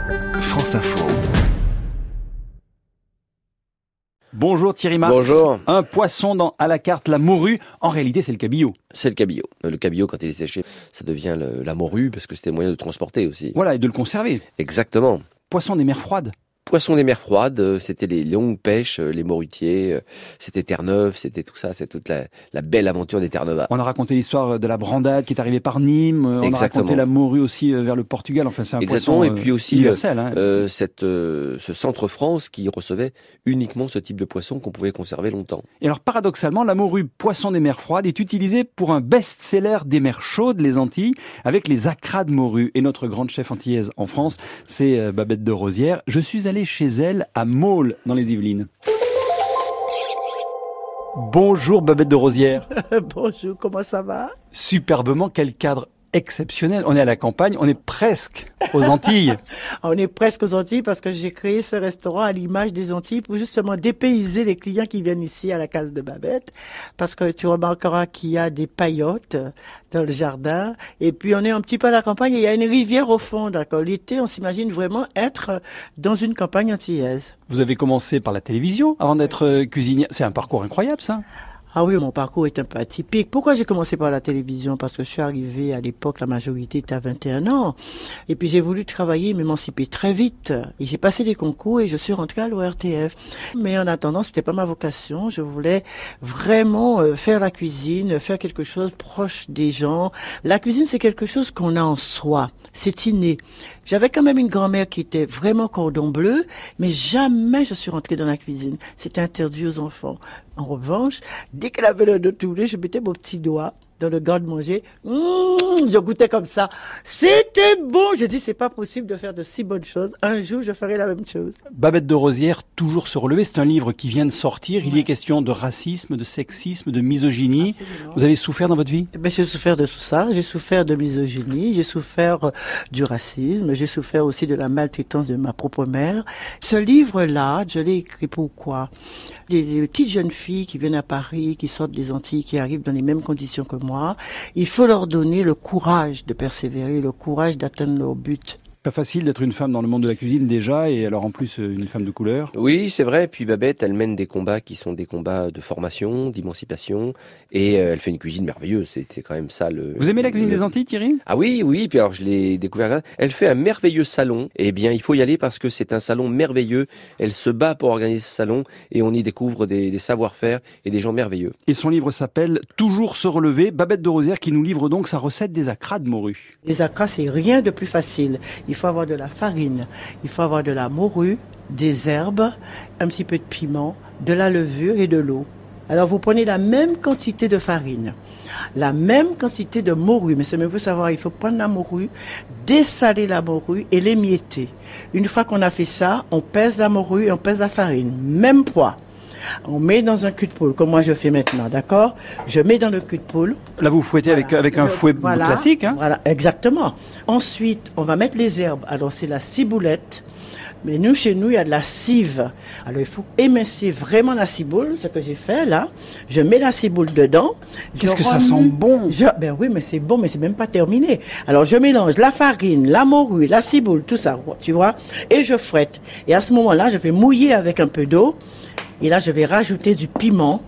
France Info. Bonjour Thierry Marx. Bonjour. Un poisson à la carte, la morue. En réalité, c'est le cabillaud. C'est le cabillaud. Le cabillaud, quand il est séché, ça devient la morue parce que c'était le moyen de le transporter aussi. Voilà, et de le conserver. Exactement. Poisson des mers froides. Poisson des mers froides, c'était les longues pêches, les morutiers, c'était Terre-Neuve, c'était tout ça, c'est toute la belle aventure des Terre-Neuve. On a raconté l'histoire de la brandade qui est arrivée par Nîmes. On Exactement. a raconté la morue aussi vers le Portugal. Enfin, c'est un Exactement. poisson Et puis aussi universel. ce centre France qui recevait uniquement ce type de poisson qu'on pouvait conserver longtemps. Et alors, paradoxalement, la morue poisson des mers froides est utilisée pour un best-seller des mers chaudes, les Antilles, avec les acras de morue. Et notre grande chef antillaise en France, c'est Babette de Rosière. Je suis allé chez elle à Maule, dans les Yvelines. Bonjour Babette de Rosière. Bonjour, comment ça va? Superbement, quel cadre exceptionnel. On est à la campagne, on est presque aux Antilles. On est presque aux Antilles parce que j'ai créé ce restaurant à l'image des Antilles pour justement dépayser les clients qui viennent ici à la case de Babette. Parce que tu remarqueras qu'il y a des paillotes dans le jardin. Et puis on est un petit peu à la campagne et il y a une rivière au fond. D'accord. L'été, on s'imagine vraiment être dans une campagne antillaise. Vous avez commencé par la télévision avant d'être cuisinière. C'est un parcours incroyable, ça. Ah oui, mon parcours est un peu atypique. Pourquoi j'ai commencé par la télévision? Parce que je suis arrivée à l'époque, la majorité était à 21 ans. Et puis j'ai voulu travailler, m'émanciper très vite. Et j'ai passé des concours et je suis rentrée à l'ORTF. Mais en attendant, c'était pas ma vocation. Je voulais vraiment faire la cuisine, faire quelque chose proche des gens. La cuisine, c'est quelque chose qu'on a en soi. C'est inné. J'avais quand même une grand-mère qui était vraiment cordon bleu, mais jamais je suis rentrée dans la cuisine. C'était interdit aux enfants. En revanche, dès qu'elle avait l'heure de tourner, je mettais mon petit doigt dans le garde-manger. Je goûtais comme ça. C'était bon. J'ai dit, c'est pas possible de faire de si bonnes choses. Un jour, je ferai la même chose. Babette de Rosière, toujours se relever. C'est un livre qui vient de sortir. Il y est question de racisme, de sexisme, de misogynie. Absolument. Vous avez souffert dans votre vie? J'ai souffert de tout ça. J'ai souffert de misogynie. J'ai souffert du racisme. J'ai souffert aussi de la maltraitance de ma propre mère. Ce livre-là, je l'ai écrit pourquoi? Des petites jeunes filles qui viennent à Paris, qui sortent des Antilles, qui arrivent dans les mêmes conditions que moi, il faut leur donner le courage de persévérer, le courage d'atteindre leur but. Pas facile d'être une femme dans le monde de la cuisine déjà, et alors en plus une femme de couleur. Oui, c'est vrai. Puis Babette, elle mène des combats qui sont des combats de formation, d'émancipation, et elle fait une cuisine merveilleuse. C'est quand même ça le. Vous aimez la cuisine des Antilles, Thierry? Ah oui, oui. Puis alors je l'ai découvert. Elle fait un merveilleux salon. Eh bien, il faut y aller parce que c'est un salon merveilleux. Elle se bat pour organiser ce salon, et on y découvre des savoir-faire et des gens merveilleux. Et son livre s'appelle Toujours se relever. Babette de Rosière qui nous livre donc sa recette des acras de morue. Les acras, c'est rien de plus facile. Il faut avoir de la farine, il faut avoir de la morue, des herbes, un petit peu de piment, de la levure et de l'eau. Alors vous prenez la même quantité de farine, la même quantité de morue, mais c'est mieux pour savoir, il faut prendre la morue, dessaler la morue et l'émietter. Une fois qu'on a fait ça, on pèse la morue et on pèse la farine, même poids. On met dans un cul de poule, comme moi je fais maintenant, d'accord? Je mets dans le cul de poule. Là, vous fouettez avec un fouet classique, hein? Voilà, exactement. Ensuite, on va mettre les herbes. Alors, c'est la ciboulette. Mais nous, chez nous, il y a de la cive. Alors, il faut émincer vraiment la ciboule, ce que j'ai fait là. Je mets la ciboule dedans. Qu'est-ce que ça sent bon? Ben oui, mais c'est bon, mais c'est même pas terminé. Alors, je mélange la farine, la morue, la ciboule, tout ça, tu vois, et je fouette. Et à ce moment-là, je vais mouiller avec un peu d'eau. Et là, je vais rajouter du piment.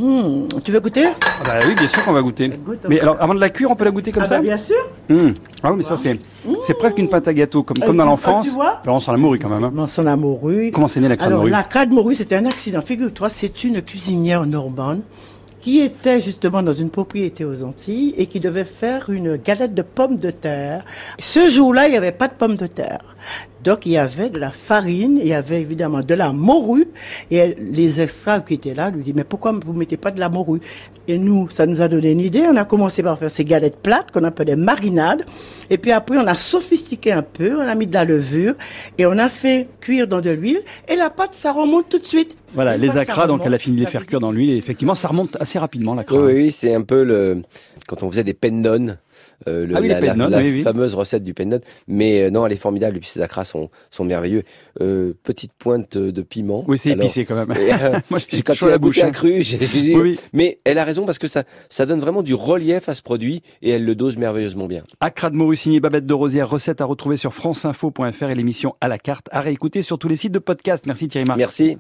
Tu veux goûter? Ah bah oui, bien sûr qu'on va goûter. Mais alors, avant de la cuire, on peut la goûter comme ça? Bien sûr. Ah oui, mais ça, c'est presque une pâte à gâteau, comme dans l'enfance. Tu vois? Alors, on sent la morue quand même. Hein. On sent la morue. Comment c'est né la crade de morue? Alors, la crade de morue, c'était un accident. Figure-toi, c'est une cuisinière normande qui était justement dans une propriété aux Antilles et qui devait faire une galette de pommes de terre. Ce jour-là, il n'y avait pas de pommes de terre. Donc, il y avait de la farine, il y avait évidemment de la morue. Et les extras qui étaient là lui disent, mais pourquoi vous ne mettez pas de la morue? Et nous, ça nous a donné une idée. On a commencé par faire ces galettes plates qu'on appelait marinades. Et puis après, on a sophistiqué un peu, on a mis de la levure et on a fait cuire dans de l'huile. Et la pâte, ça remonte tout de suite. Voilà, les acras, donc elle a fini de les faire cuire dans l'huile. Et effectivement, ça remonte assez rapidement, l'acra. Oui, c'est un peu quand on faisait des pennon la fameuse recette du pennon. Mais non, elle est formidable. Et puis ces acras sont merveilleux. Petite pointe de piment. Oui, c'est épicé quand même. Moi, quand tu l'as goûté cru, j'ai dit, oui. Mais elle a raison parce que ça donne vraiment du relief à ce produit et elle le dose merveilleusement bien. Acra de morue signé Babette de Rosière, recette à retrouver sur franceinfo.fr et l'émission à la carte à réécouter sur tous les sites de podcast. Merci Thierry Marx. Merci.